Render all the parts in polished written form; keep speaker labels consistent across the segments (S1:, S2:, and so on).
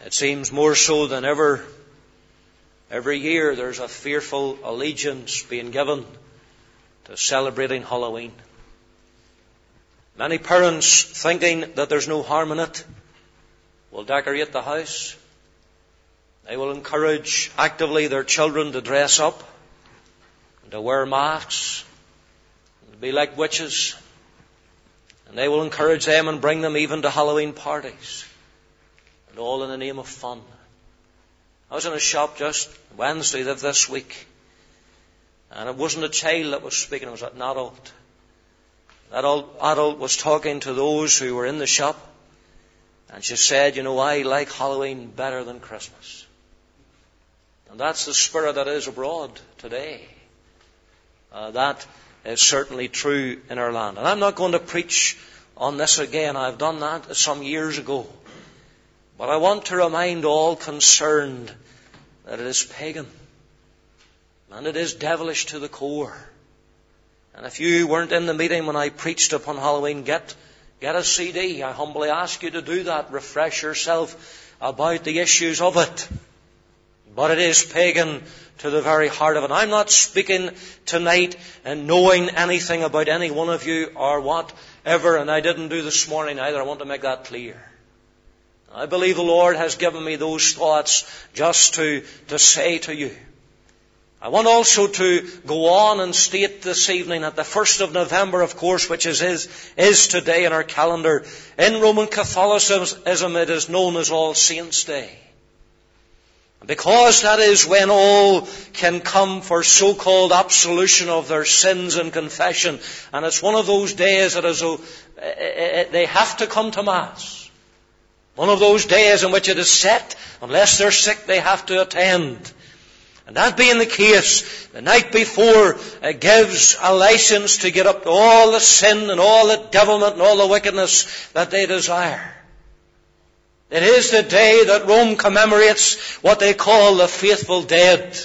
S1: It seems more so than ever, every year there's a fearful allegiance being given to celebrating Halloween. Many parents, thinking that there's no harm in it, will decorate the house. They will encourage actively their children to dress up and to wear masks and to be like witches. And they will encourage them and bring them even to Halloween parties. And all in the name of fun. I was in a shop just Wednesday of this week. And it wasn't a child that was speaking, it was an adult. That adult was talking to those who were in the shop. And she said, I like Halloween better than Christmas. And that's the spirit that is abroad today. That is certainly true in our land. And I'm not going to preach on this again. I've done that some years ago. But I want to remind all concerned that it is pagan. And it is devilish to the core. And if you weren't in the meeting when I preached upon Halloween, get a CD. I humbly ask you to do that. Refresh yourself about the issues of it. But it is pagan to the very heart of it. I'm not speaking tonight and knowing anything about any one of you or whatever, and I didn't do this morning either. I want to make that clear. I believe the Lord has given me those thoughts just to say to you. I want also to go on and state this evening that the 1st of November, of course, which is today in our calendar, in Roman Catholicism it is known as All Saints' Day. Because that is when all can come for so-called absolution of their sins and confession. And it's one of those days that they have to come to Mass. One of those days in which it is set, unless they're sick, they have to attend. And that being the case, the night before gives a license to get up to all the sin and all the devilment and all the wickedness that they desire. It is the day that Rome commemorates what they call the faithful dead.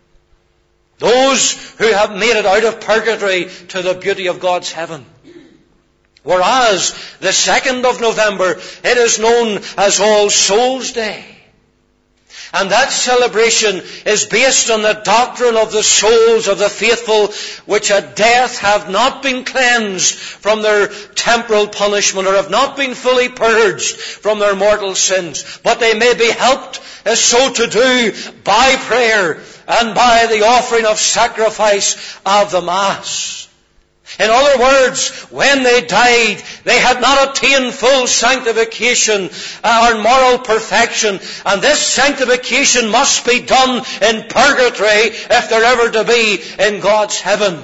S1: Those who have made it out of purgatory to the beauty of God's heaven. Whereas the 2nd of November, it is known as All Souls' Day. And that celebration is based on the doctrine of the souls of the faithful, which at death have not been cleansed from their temporal punishment or have not been fully purged from their mortal sins. But they may be helped so to do by prayer and by the offering of sacrifice of the Mass. In other words, when they died, they had not attained full sanctification or moral perfection. And this sanctification must be done in purgatory if they're ever to be in God's heaven.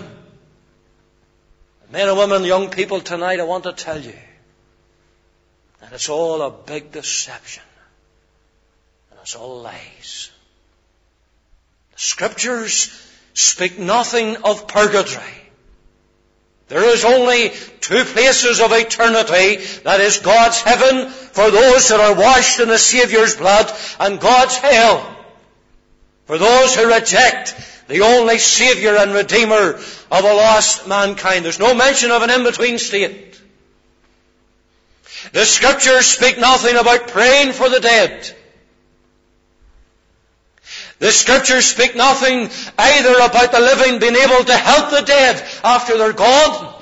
S1: Men and women, young people, tonight I want to tell you that it's all a big deception. And it's all lies. The Scriptures speak nothing of purgatory. There is only two places of eternity. That is God's heaven for those that are washed in the Saviour's blood, and God's hell for those who reject the only Saviour and Redeemer of a lost mankind. There's no mention of an in-between state. The Scriptures speak nothing about praying for the dead. The Scriptures speak nothing either about the living being able to help the dead after they're gone.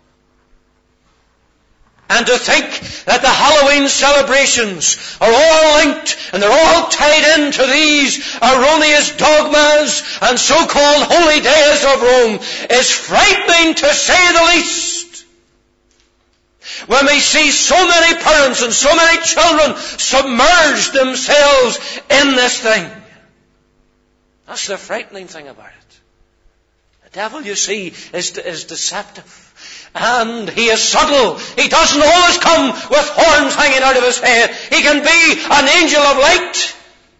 S1: And to think that the Halloween celebrations are all linked and they're all tied into these erroneous dogmas and so-called holy days of Rome is frightening, to say the least. When we see so many parents and so many children submerge themselves in this thing. That's the frightening thing about it. The devil, you see, is deceptive. And he is subtle. He doesn't always come with horns hanging out of his head. He can be an angel of light.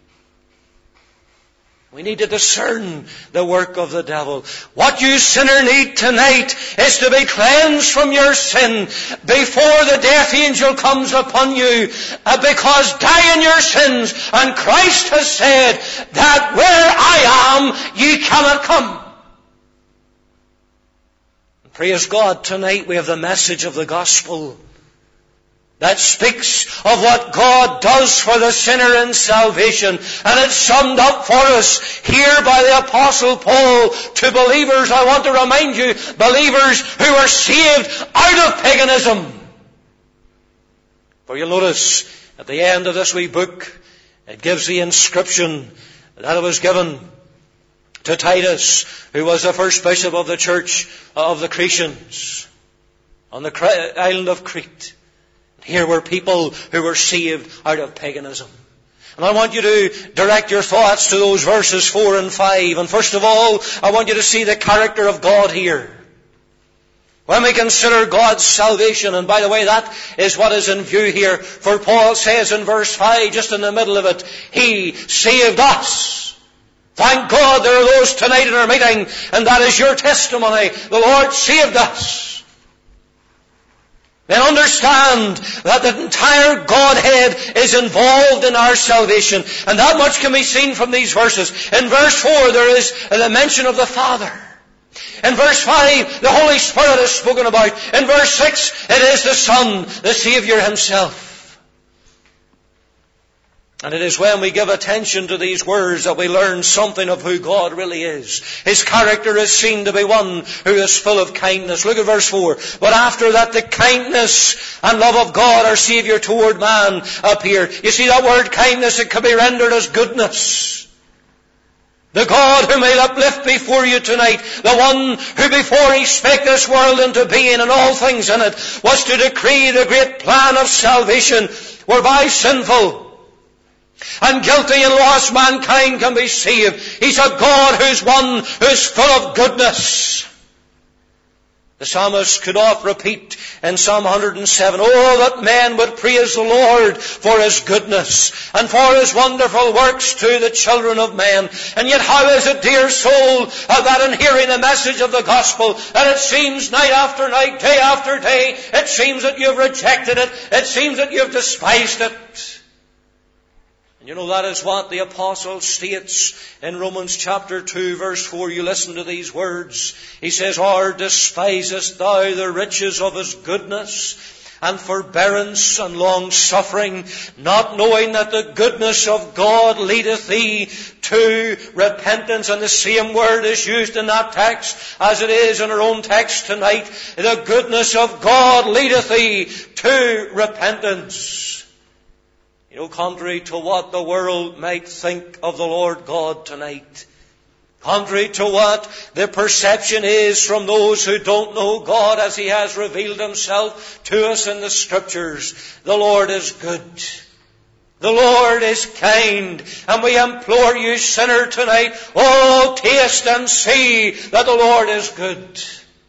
S1: We need to discern the work of the devil. What you sinner need tonight is to be cleansed from your sin before the death angel comes upon you. Because die in your sins. And Christ has said that where I am, ye cannot come. Praise God, tonight we have the message of the gospel. that speaks of what God does for the sinner in salvation. And it's summed up for us here by the Apostle Paul to believers. I want to remind you, believers who are saved out of paganism. For you'll notice at the end of this wee book, it gives the inscription that it was given to Titus, who was the first bishop of the church of the Cretians on the island of Crete. Here were people who were saved out of paganism. And I want you to direct your thoughts to those verses 4 and 5. And first of all, I want you to see the character of God here. When we consider God's salvation, and by the way, that is what is in view here. For Paul says in verse 5, just in the middle of it, He saved us. Thank God there are those tonight in our meeting, and that is your testimony. The Lord saved us. Then understand that the entire Godhead is involved in our salvation. And that much can be seen from these verses. In verse 4 there is the mention of the Father. In verse 5 the Holy Spirit is spoken about. In verse 6 it is the Son, the Saviour Himself. And it is when we give attention to these words that we learn something of who God really is. His character is seen to be one who is full of kindness. Look at verse 4. But after that the kindness and love of God, our Saviour, toward man appeared. You see that word kindness, it can be rendered as goodness. The God whom He'll uplift before you tonight, the one who before He spake this world into being and all things in it, was to decree the great plan of salvation, whereby sinful and guilty and lost mankind can be saved. He's a God who's one who's full of goodness. The psalmist could oft repeat in Psalm 107, oh, that men would praise the Lord for His goodness and for His wonderful works to the children of men. And yet how is it, dear soul, that in hearing the message of the gospel, that it seems night after night, day after day, it seems that you've rejected it, it seems that you've despised it. And you know that is what the apostle states in Romans chapter 2 verse 4. You listen to these words. He says, or despisest thou the riches of His goodness and forbearance and long suffering, not knowing that the goodness of God leadeth thee to repentance? And the same word is used in that text as it is in our own text tonight. The goodness of God leadeth thee to repentance. You know, contrary to what the world might think of the Lord God tonight, contrary to what the perception is from those who don't know God as He has revealed Himself to us in the Scriptures, the Lord is good. The Lord is kind. And we implore you, sinner, tonight, oh, taste and see that the Lord is good.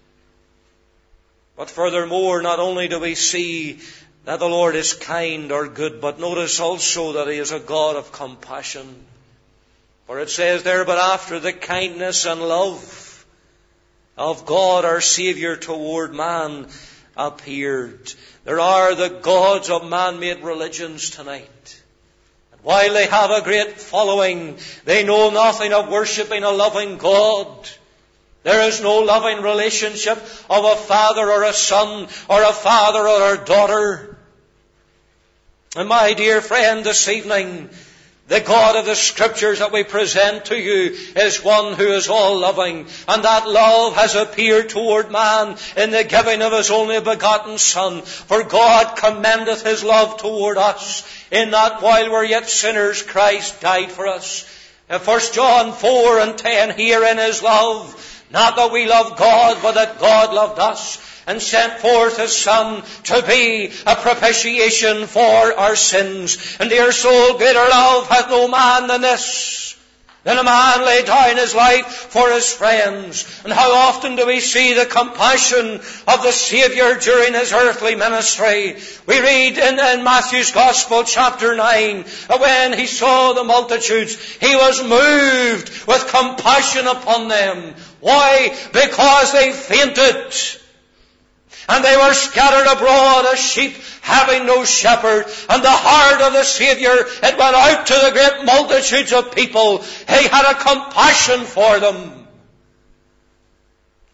S1: But furthermore, not only do we see that the Lord is kind or good, but notice also that He is a God of compassion. For it says there, but after the kindness and love of God our Saviour toward man appeared. There are the gods of man-made religions tonight. And while they have a great following, they know nothing of worshipping a loving God. There is no loving relationship of a father or a son, or a father or a daughter. And my dear friend, this evening, the God of the Scriptures that we present to you is one who is all loving. And that love has appeared toward man in the giving of His only begotten Son. For God commendeth His love toward us, in that while we're yet sinners, Christ died for us. In 1 John 4 and 10, herein is love, not that we love God, but that God loved us, and sent forth His Son to be a propitiation for our sins. And dear soul, greater love hath no man than this, than a man lay down his life for his friends. And how often do we see the compassion of the Saviour during His earthly ministry? We read in Matthew's Gospel, chapter 9, that when He saw the multitudes, He was moved with compassion upon them. Why? Because they fainted. And they were scattered abroad as sheep having no shepherd. And the heart of the Saviour, it went out to the great multitudes of people. He had a compassion for them.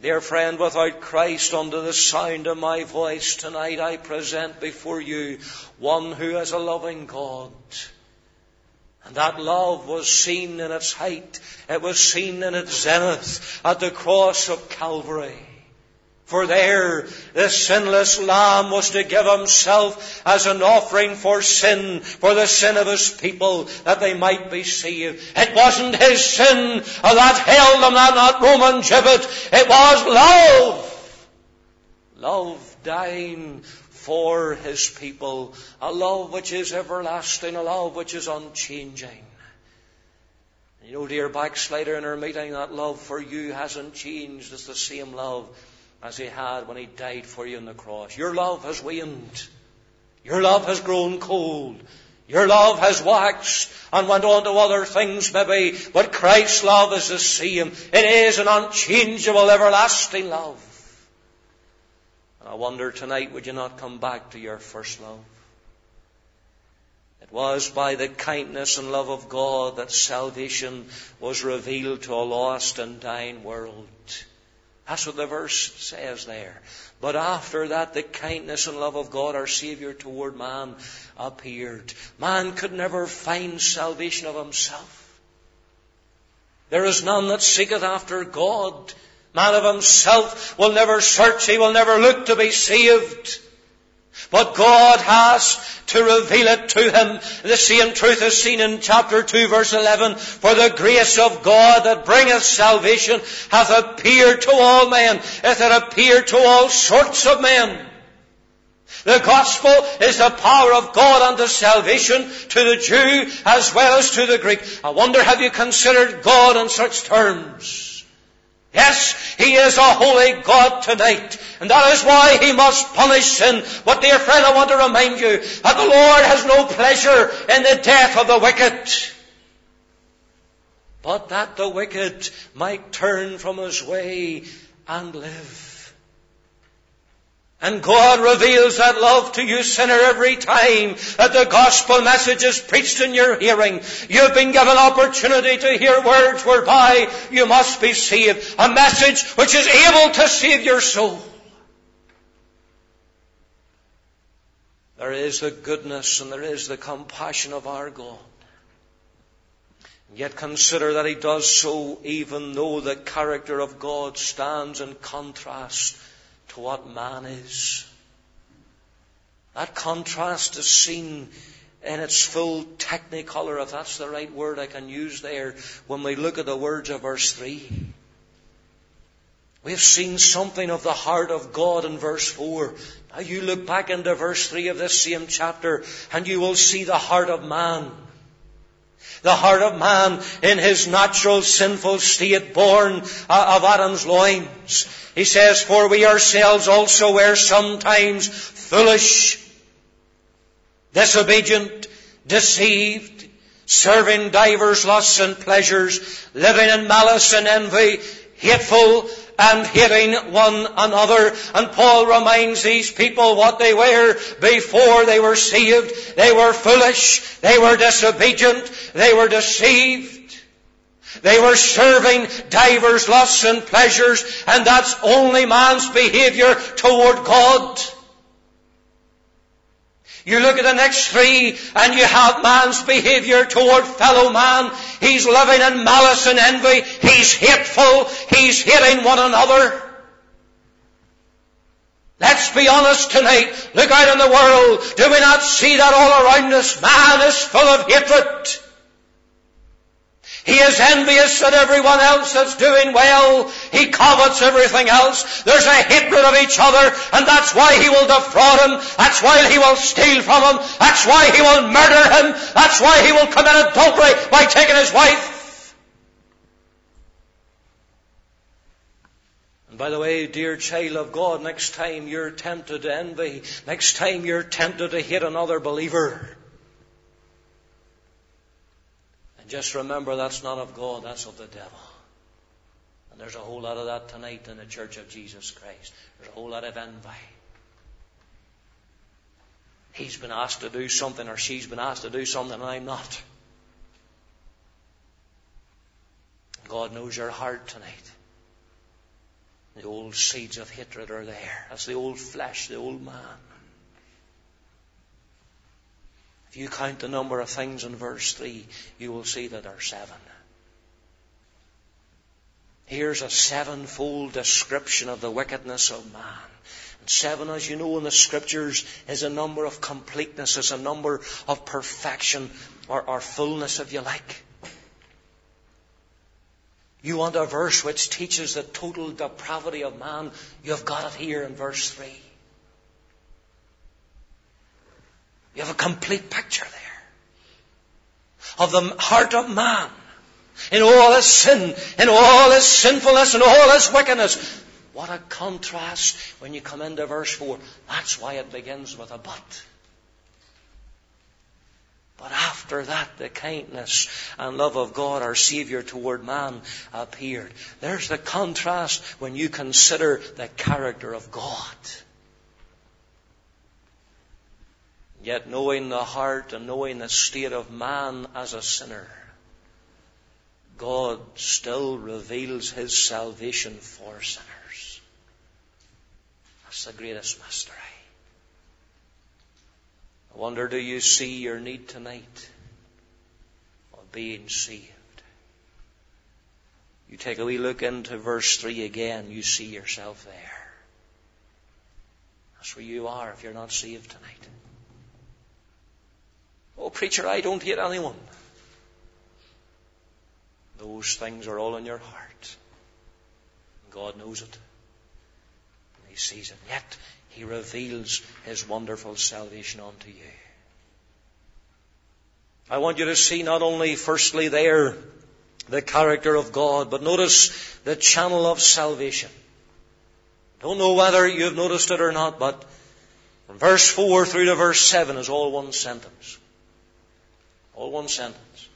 S1: Dear friend, without Christ under the sound of my voice tonight, I present before you one who is a loving God. And that love was seen in its height. It was seen in its zenith at the cross of Calvary. For there, the sinless Lamb was to give Himself as an offering for sin, for the sin of His people, that they might be saved. It wasn't His sin that held Him on that Roman gibbet. It was love. Love dying for His people. A love which is everlasting, a love which is unchanging. You know, dear backslider in our meeting, that love for you hasn't changed. It's the same love as He had when He died for you on the cross. Your love has waned. Your love has grown cold. Your love has waxed and went on to other things maybe, but Christ's love is the same. It is an unchangeable, everlasting love. And I wonder tonight, would you not come back to your first love? It was by the kindness and love of God that salvation was revealed to a lost and dying world. That's what the verse says there. But after that, the kindness and love of God, our Saviour, toward man appeared. Man could never find salvation of himself. There is none that seeketh after God. Man of himself will never search. He will never look to be saved. But God has to reveal it to him. The same truth is seen in chapter 2, verse 11. For the grace of God that bringeth salvation hath appeared to all men. It hath appeared to all sorts of men. The gospel is the power of God unto salvation to the Jew as well as to the Greek. I wonder, have you considered God in such terms? Yes, He is a holy God tonight, and that is why He must punish sin. But dear friend, I want to remind you that the Lord has no pleasure in the death of the wicked, but that the wicked might turn from his way and live. And God reveals that love to you, sinner, every time that the gospel message is preached in your hearing. You've been given opportunity to hear words whereby you must be saved. A message which is able to save your soul. There is the goodness and there is the compassion of our God. Yet consider that He does so even though the character of God stands in contrast to what man is. That contrast is seen in its full technicolor, if that's the right word I can use there, when we look at the words of verse 3. We've seen something of the heart of God in verse 4. Now you look back into verse 3 of this same chapter and you will see the heart of man. The heart of man in his natural sinful state, born of Adam's loins. He says, for we ourselves also were sometimes foolish, disobedient, deceived, serving divers lusts and pleasures, living in malice and envy, hateful and hating one another. And Paul reminds these people what they were before they were saved. They were foolish, they were disobedient, they were deceived. They were serving divers lusts and pleasures, and that's only man's behavior toward God. You look at the next 3 and you have man's behavior toward fellow man. He's living in malice and envy. He's hateful. He's hating one another. Let's be honest tonight. Look out in the world. Do we not see that all around us? Man is full of hatred. He is envious at everyone else that's doing well. He covets everything else. There's a hatred of each other, and that's why he will defraud him. That's why he will steal from him. That's why he will murder him. That's why he will commit adultery by taking his wife. And by the way, dear child of God, next time you're tempted to envy, next time you're tempted to hate another believer, just remember that's not of God, that's of the devil. And there's a whole lot of that tonight in the Church of Jesus Christ. There's a whole lot of envy. He's been asked to do something or she's been asked to do something and I'm not. God knows your heart tonight. The old seeds of hatred are there. That's the old flesh, the old man. If you count the number of things in verse 3, you will see that there are 7. Here's a 7-fold description of the wickedness of man. And 7, as you know in the Scriptures, is a number of completeness, is a number of perfection, or fullness, if you like. You want a verse which teaches the total depravity of man? You've got it here in verse 3. You have a complete picture there of the heart of man in all his sin, in all his sinfulness, in all his wickedness. What a contrast when you come into verse 4. That's why it begins with a but. But after that, the kindness and love of God, our Saviour, toward man appeared. There's the contrast when you consider the character of God. Yet knowing the heart and knowing the state of man as a sinner, God still reveals His salvation for sinners. That's the greatest mystery. I wonder, do you see your need tonight of being saved? You take a wee look into verse 3 again, you see yourself there. That's where you are if you're not saved tonight. Oh, preacher, I don't hate anyone. Those things are all in your heart. God knows it. And He sees it. Yet He reveals His wonderful salvation unto you. I want you to see not only, firstly, there, the character of God, but notice the channel of salvation. Don't know whether you've noticed it or not, but from verse 4 through to verse 7 is all one sentence. All one sentence.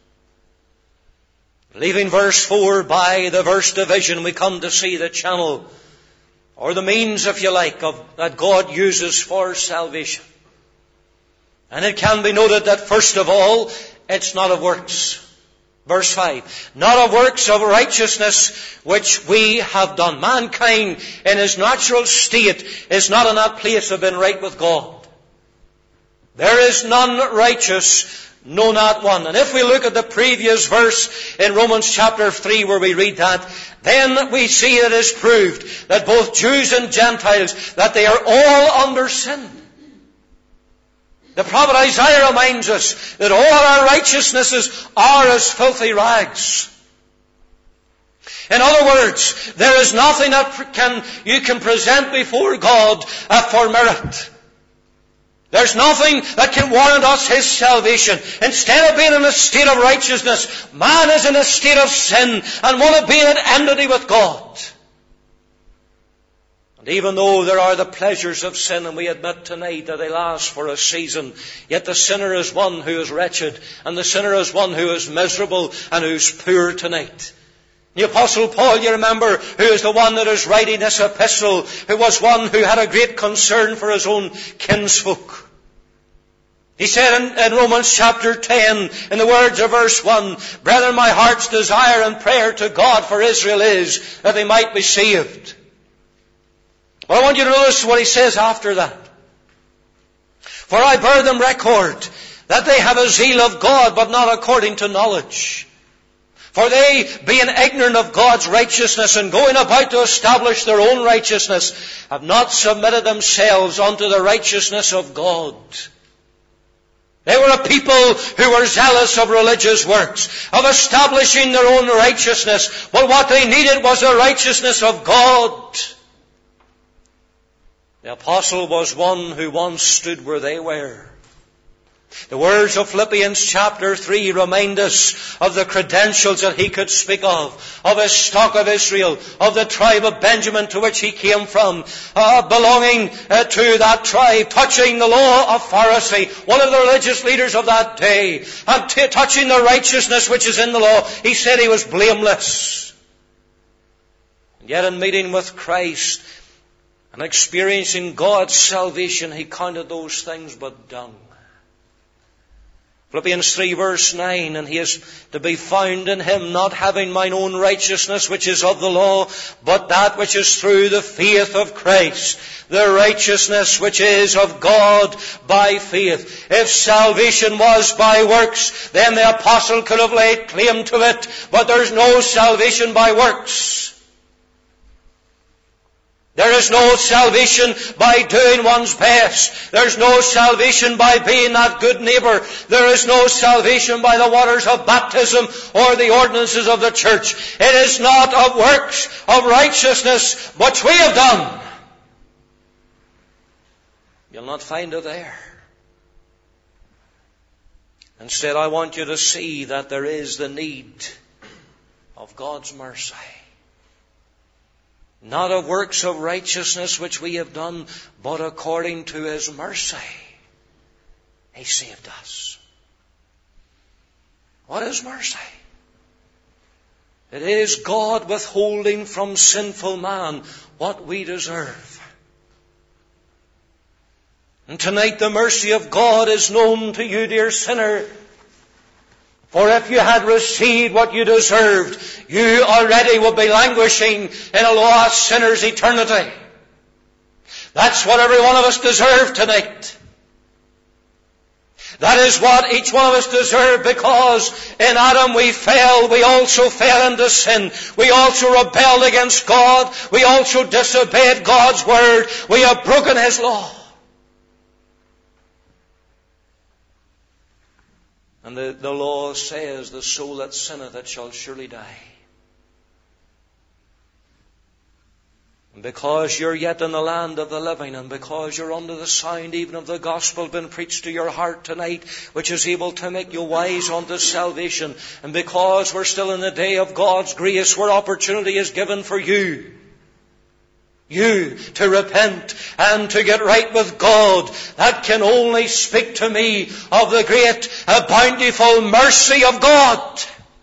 S1: Leaving verse 4 by the verse division, we come to see the channel, or the means, if you like, that God uses for salvation. And it can be noted that, first of all, it's not of works. Verse 5, not of works of righteousness which we have done. Mankind in his natural state is not in that place of being right with God. There is none righteous, no, not one. And if we look at the previous verse in Romans chapter 3 where we read that, then we see it is proved that both Jews and Gentiles, that they are all under sin. The prophet Isaiah reminds us that all our righteousnesses are as filthy rags. In other words, there is nothing that you can present before God for merit. There's nothing that can warrant us His salvation. Instead of being in a state of righteousness, man is in a state of sin and want to be in enmity with God. And even though there are the pleasures of sin, and we admit tonight that they last for a season, yet the sinner is one who is wretched, and the sinner is one who is miserable and who's poor tonight. The Apostle Paul, you remember, who is the one that is writing this epistle, who was one who had a great concern for his own kinsfolk. He said in Romans chapter 10, in the words of verse 1, "Brethren, my heart's desire and prayer to God for Israel is that they might be saved." Well, I want you to notice what he says after that. "For I bear them record that they have a zeal of God, but not according to knowledge. For they, being ignorant of God's righteousness and going about to establish their own righteousness, have not submitted themselves unto the righteousness of God." They were a people who were zealous of religious works, of establishing their own righteousness. But what they needed was the righteousness of God. The apostle was one who once stood where they were. The words of Philippians chapter 3 remind us of the credentials that he could speak of his stock of Israel, of the tribe of Benjamin to which he came from, belonging to that tribe, touching the law of Pharisee, one of the religious leaders of that day, and touching the righteousness which is in the law. He said he was blameless. And yet in meeting with Christ and experiencing God's salvation, he counted those things but dung. Philippians 3 verse 9, and he is to be found in him, not having mine own righteousness which is of the law, but that which is through the faith of Christ, the righteousness which is of God by faith. If salvation was by works, then the apostle could have laid claim to it, but there's no salvation by works. There is no salvation by doing one's best. There's no salvation by being that good neighbour. There is no salvation by the waters of baptism or the ordinances of the church. It is not of works of righteousness which we have done. You'll not find it there. Instead, I want you to see that there is the need of God's mercy. Not of works of righteousness which we have done, but according to His mercy, He saved us. What is mercy? It is God withholding from sinful man what we deserve. And tonight the mercy of God is known to you, dear sinner. For if you had received what you deserved, you already would be languishing in a lost sinner's eternity. That's what every one of us deserve tonight. That is what each one of us deserve, because in Adam we fell. We also fell into sin. We also rebelled against God. We also disobeyed God's word. We have broken His law. And the law says, the soul that sinneth, it shall surely die. And because you're yet in the land of the living, and because you're under the sound even of the gospel being preached to your heart tonight, which is able to make you wise unto salvation, and because we're still in the day of God's grace, where opportunity is given for you to repent and to get right with God, that can only speak to me of the great, bountiful mercy of God.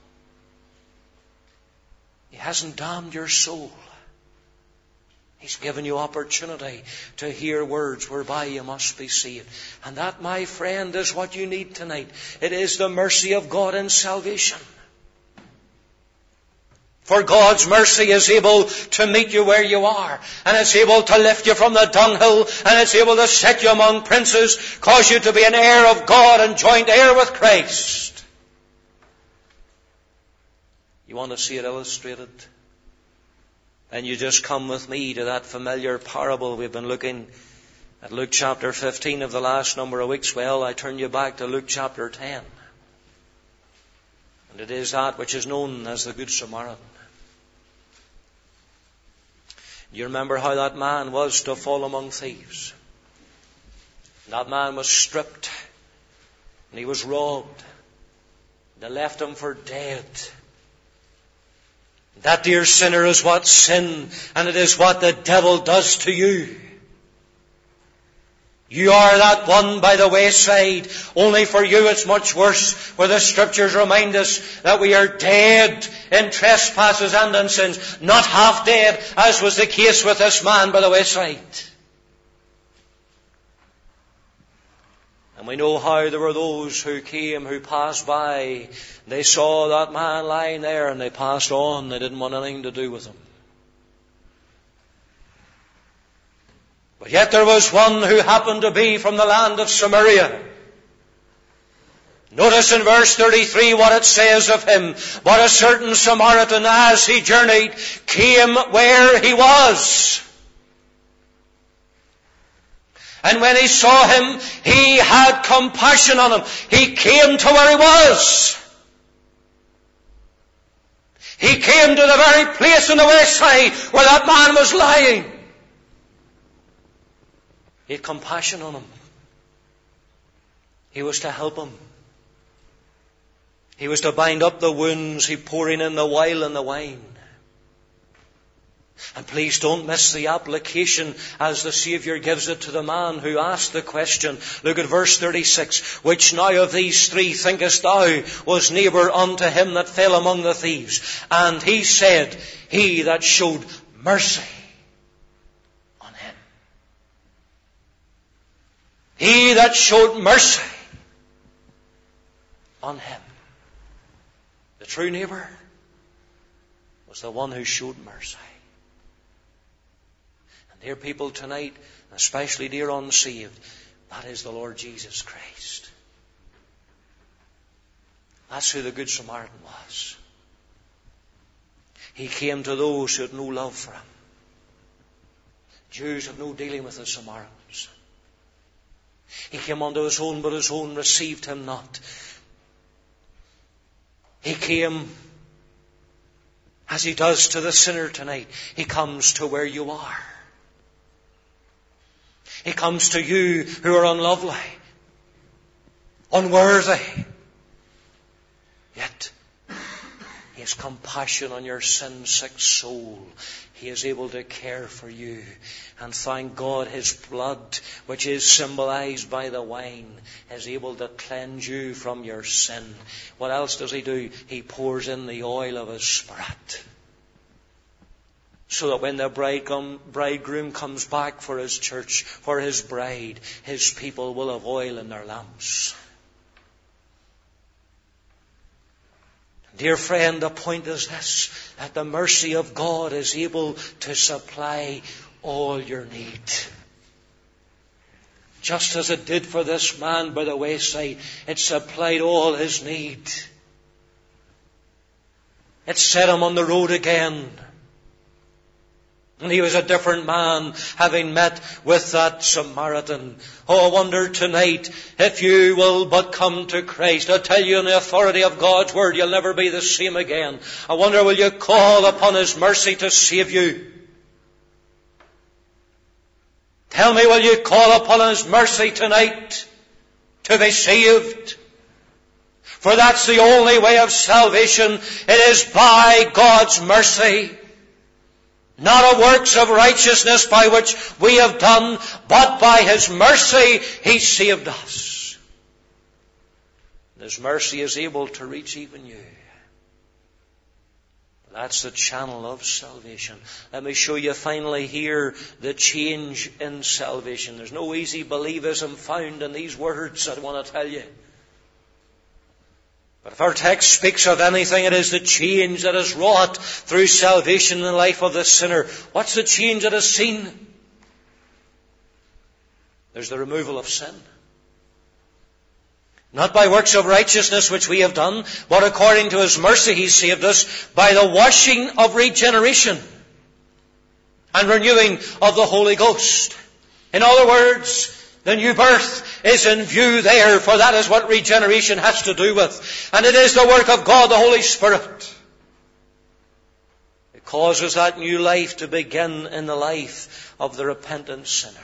S1: He hasn't damned your soul. He's given you opportunity to hear words whereby you must be saved. And that, my friend, is what you need tonight. It is the mercy of God in salvation. For God's mercy is able to meet you where you are. And it's able to lift you from the dunghill. And it's able to set you among princes. Cause you to be an heir of God and joint heir with Christ. You want to see it illustrated? Then you just come with me to that familiar parable. We've been looking at Luke chapter 15 of the last number of weeks. Well, I turn you back to Luke chapter 10. And it is that which is known as the Good Samaritan. You remember how that man was to fall among thieves. That man was stripped. And he was robbed. They left him for dead. That, dear sinner, is what sin, and it is what the devil does to you. You are that one by the wayside. Only for you it's much worse, where the Scriptures remind us that we are dead in trespasses and in sins. Not half dead, as was the case with this man by the wayside. And we know how there were those who came, who passed by. They saw that man lying there and they passed on. They didn't want anything to do with him. But yet there was one who happened to be from the land of Samaria. Notice in verse 33 what it says of him. But a certain Samaritan, as he journeyed, came where he was. And when he saw him, he had compassion on him. He came to where he was. He came to the very place on the wayside where that man was lying. He had compassion on him. He was to help him. He was to bind up the wounds, he pouring in the oil and the wine. And please don't miss the application as the Saviour gives it to the man who asked the question. Look at verse 36. Which now of these three thinkest thou was neighbour unto him that fell among the thieves? And he said, he that showed mercy on him. He that showed mercy. on him. The true neighbour was the one who showed mercy. And dear people, tonight, especially dear unsaved, that is the Lord Jesus Christ. That's who the Good Samaritan was. He came to those who had no love for him. Jews had no dealing with the Samaritans. He came unto his own, but his own received him not. He came as he does to the sinner tonight. He comes to where you are. He comes to you who are unlovely, unworthy. Yet He has compassion on your sin-sick soul. He is able to care for you. And thank God His blood, which is symbolized by the wine, is able to cleanse you from your sin. What else does He do? He pours in the oil of His Spirit, so that when the bridegroom comes back for His church, for His bride, His people will have oil in their lamps. Dear friend, the point is this, that the mercy of God is able to supply all your need. Just as it did for this man by the wayside, it supplied all his need. It set him on the road again. And he was a different man, having met with that Samaritan. Oh, I wonder tonight, if you will but come to Christ, I tell you in the authority of God's Word, you'll never be the same again. I wonder, will you call upon His mercy to save you? Tell me, will you call upon His mercy tonight to be saved? For that's the only way of salvation. It is by God's mercy. Not of works of righteousness by which we have done, but by His mercy He saved us. And His mercy is able to reach even you. That's the channel of salvation. Let me show you finally here the change in salvation. There's no easy believism found in these words I want to tell you. But if our text speaks of anything, it is the change that is wrought through salvation in the life of the sinner. What's the change that is seen? There's the removal of sin. Not by works of righteousness which we have done, but according to His mercy He saved us by the washing of regeneration and renewing of the Holy Ghost. In other words, the new birth is in view there, for that is what regeneration has to do with. And it is the work of God, the Holy Spirit. It causes that new life to begin in the life of the repentant sinner.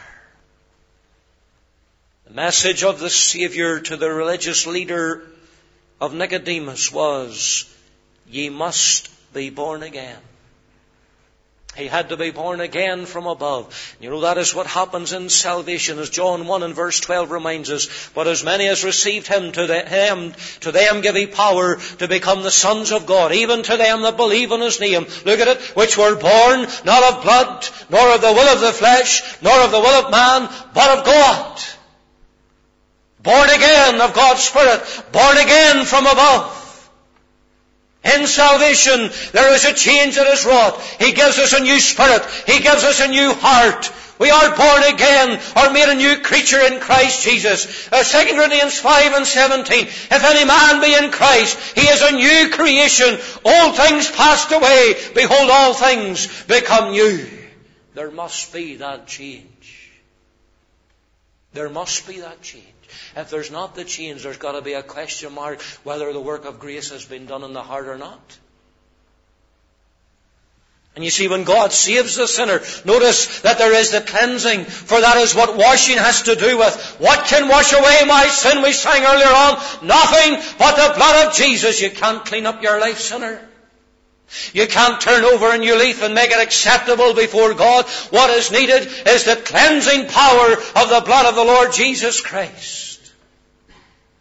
S1: The message of the Saviour to the religious leader of Nicodemus was, ye must be born again. He had to be born again from above. You know, that is what happens in salvation, as John 1 and verse 12 reminds us. But as many as received Him, to them give He power to become the sons of God, even to them that believe on His name. Look at it, which were born not of blood, nor of the will of the flesh, nor of the will of man, but of God. Born again of God's Spirit, born again from above. In salvation, there is a change that is wrought. He gives us a new spirit. He gives us a new heart. We are born again, or made a new creature in Christ Jesus. 2 Corinthians 5 and 17. If any man be in Christ, he is a new creation. Old things passed away. Behold, all things become new. There must be that change. There must be that change. If there's not the change, there's got to be a question mark whether the work of grace has been done in the heart or not. And you see, when God saves the sinner, notice that there is the cleansing, for that is what washing has to do with. What can wash away my sin? We sang earlier on, nothing but the blood of Jesus. You can't clean up your life, sinner. You can't turn over a new leaf and make it acceptable before God. What is needed is the cleansing power of the blood of the Lord Jesus Christ.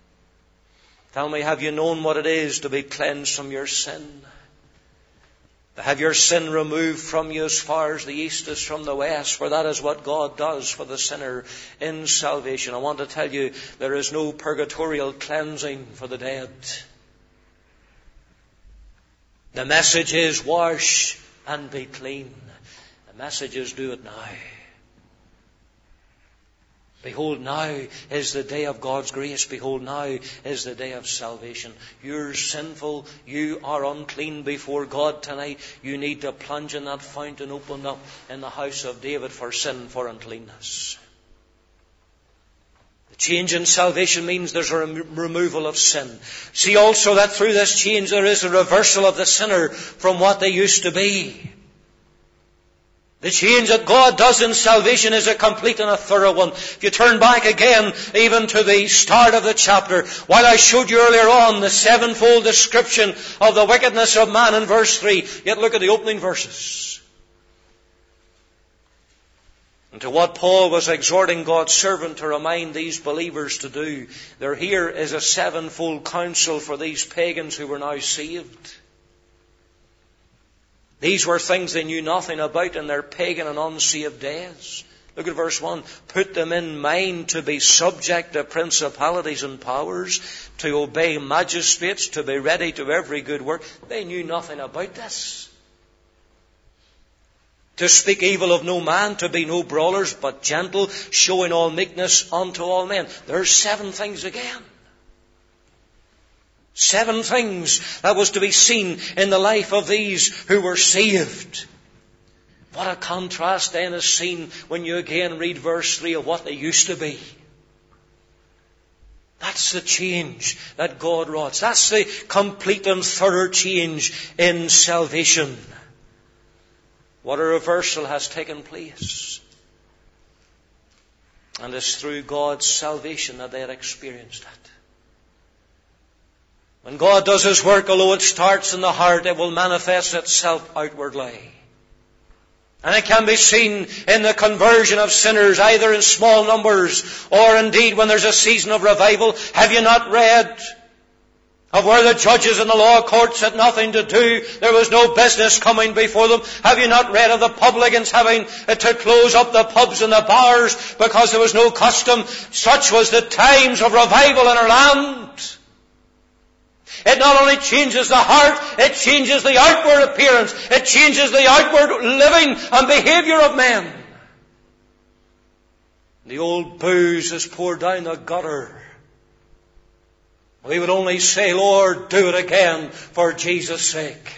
S1: Tell me, have you known what it is to be cleansed from your sin? To have your sin removed from you as far as the east is from the west, for that is what God does for the sinner in salvation. I want to tell you, there is no purgatorial cleansing for the dead. The message is wash and be clean. The message is do it now. Behold, now is the day of God's grace. Behold, now is the day of salvation. You're sinful. You are unclean before God tonight. You need to plunge in that fountain opened up in the house of David for sin, for uncleanness. The change in salvation means there's a removal of sin. See also that through this change there is a reversal of the sinner from what they used to be. The change that God does in salvation is a complete and a thorough one. If you turn back again, even to the start of the chapter, while I showed you earlier on the sevenfold description of the wickedness of man in verse 3, yet look at the opening verses. And to what Paul was exhorting God's servant to remind these believers to do, there here is a sevenfold counsel for these pagans who were now saved. These were things they knew nothing about in their pagan and unsaved days. Look at verse 1. Put them in mind to be subject to principalities and powers, to obey magistrates, to be ready to every good work. They knew nothing about this. To speak evil of no man, to be no brawlers, but gentle, showing all meekness unto all men. There's 7 things again. 7 things that was to be seen in the life of these who were saved. What a contrast then is seen when you again read verse 3 of what they used to be. That's the change that God wrought. That's the complete and thorough change in salvation. What a reversal has taken place. And it's through God's salvation that they had experienced it. When God does His work, although it starts in the heart, it will manifest itself outwardly. And it can be seen in the conversion of sinners, either in small numbers or indeed when there's a season of revival. Have you not read of where the judges in the law courts had nothing to do? There was no business coming before them. Have you not read of the publicans having to close up the pubs and the bars because there was no custom? Such was the times of revival in our land. It not only changes the heart, it changes the outward appearance. It changes the outward living and behavior of men. The old booze is poured down the gutter. We would only say, Lord, do it again for Jesus' sake.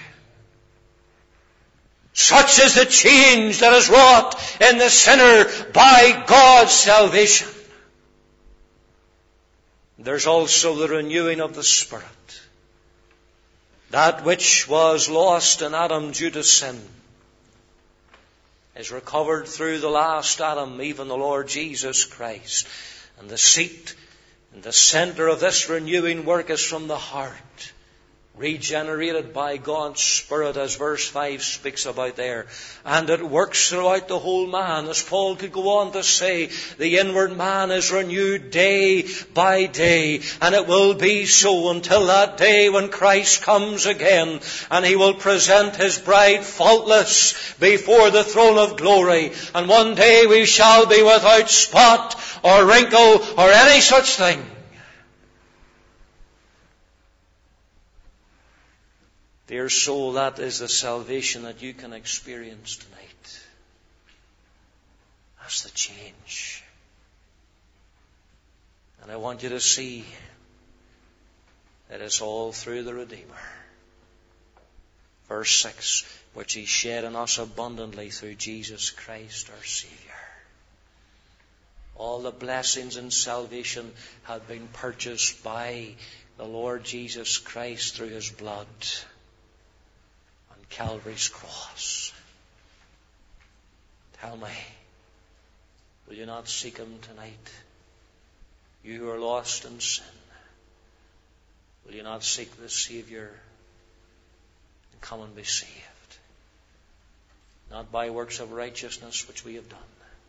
S1: Such is the change that is wrought in the sinner by God's salvation. There's also the renewing of the Spirit. That which was lost in Adam due to sin is recovered through the last Adam, even the Lord Jesus Christ. And the seat and the center of this renewing work is from the heart, regenerated by God's Spirit, as verse 5 speaks about there. And it works throughout the whole man. As Paul could go on to say, the inward man is renewed day by day. And it will be so until that day when Christ comes again. And He will present His bride faultless before the throne of glory. And one day we shall be without spot or wrinkle or any such thing. Dear soul, that is the salvation that you can experience tonight. That's the change. And I want you to see that it's all through the Redeemer. Verse 6, which He shed in us abundantly through Jesus Christ our Saviour. All the blessings in salvation have been purchased by the Lord Jesus Christ through His blood. Calvary's cross. Tell me, will you not seek Him tonight? You who are lost in sin, will you not seek the Saviour and come and be saved? Not by works of righteousness which we have done,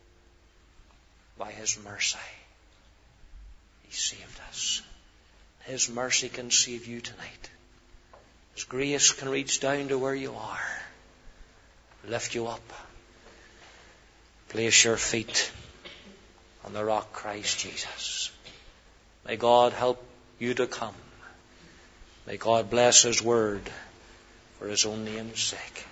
S1: by His mercy. He saved us. His mercy can save you tonight. His grace can reach down to where you are. lift you up. Place your feet on the rock, Christ Jesus. May God help you to come. May God bless His word for His own name's sake.